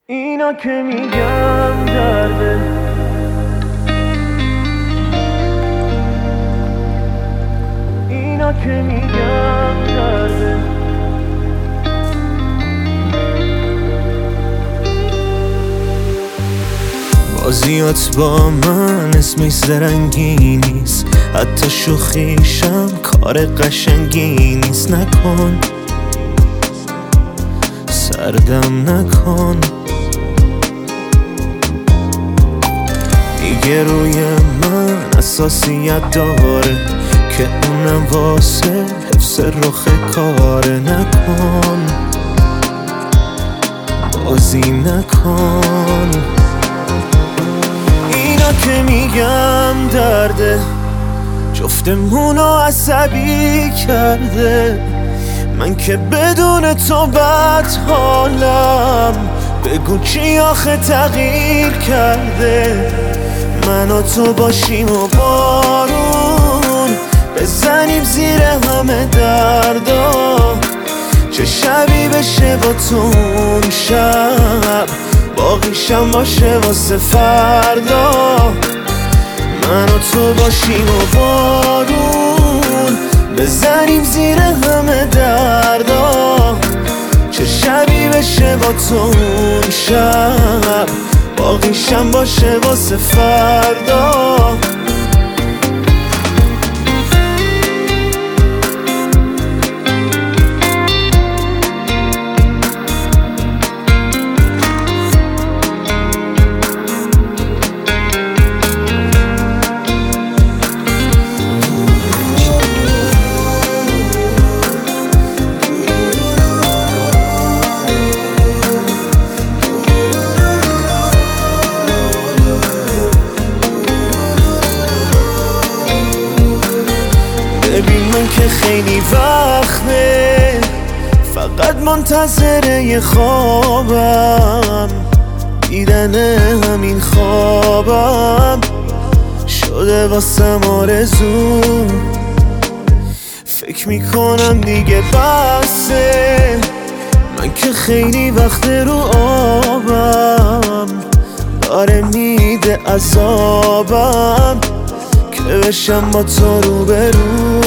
اینا که میگم درده، اینا که میگم درده. بازیات با من اسمش زرنگی نیست، حتی شوخیشم کار قشنگی نیست. نکن سردم نکن، میگه روی من اساسیت داره که اونم واسه حفظ رخ کاره. نکن بازی نکن، اینا که میگم درده، جفتمونو عصبی کرده. من که بدون تو بد حالم، بگو کی آخه تغییر کرده. من و تو باشیم و بارون بزنیم زیر همه دردا، چه شبی بشه با تو اون شب، باقیشم باشه واسه فردا. من و تو باشیم و بارون بزنیم زیر همه دردا، چه شبی بشه با تو اون شب، باقیشم باشه واسه فردا. ببین من که خیلی وقته فقط منتظر یه خوابم، دیدن همین خوابم شده واسم آرزو. فکر میکنم دیگه بسه، من که خیلی وقت رو آبم، داره میده عذابم که بشم با تو روبرو.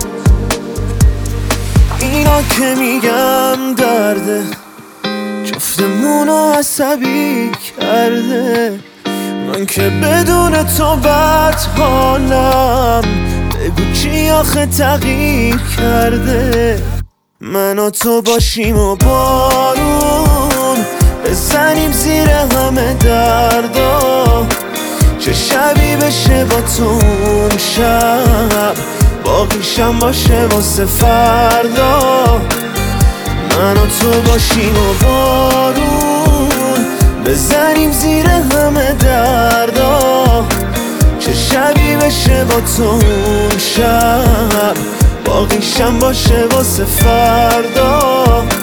اینا که میگم درده، جفتمونو عصبی کرده. من که بدون تو بد حالم، بگو کی آخه تغییر کرده. من و تو باشیم و بارون بزنیم زیر همه دردا، چه شبی بشه با تو اون شب، باقیشم باشه واسه فردا. من و تو باشیم و بارون بزنیم زیر همه دردا، چه شبی بشه با تو اون شب، باقیشم باشه واسه فردا.